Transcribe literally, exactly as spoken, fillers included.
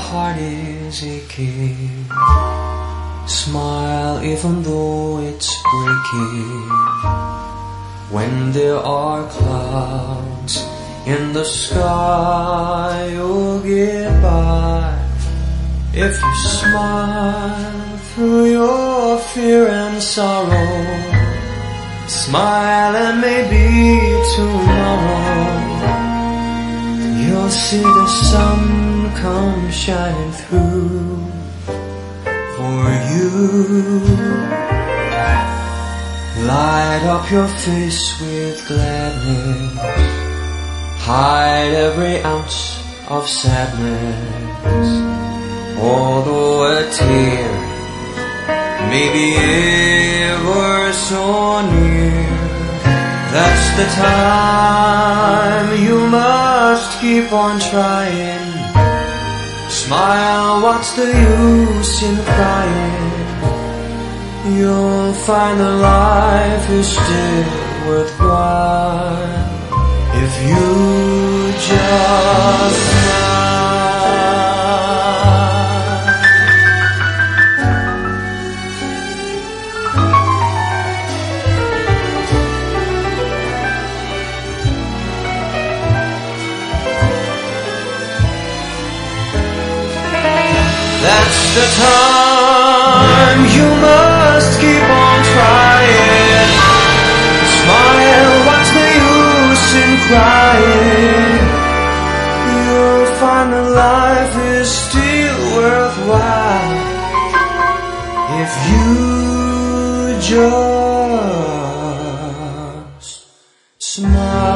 heart is aching. Smile even though it's breaking. When there are clouds in the sky, you'll get by. If you smile through your fear and sorrow, smile and maybe tomorrow you'll see the sun come shining through for you. Light up your face with gladness, hide every ounce of sadness. Although a tear may be ever so near, that's the time you must keep on trying. Smile, what's the use in crying? You'll find that life is still worthwhile if you just smile. That's the time you must keep on trying. Smile, what's the use in crying? You'll find that life is still worthwhile if you just smile.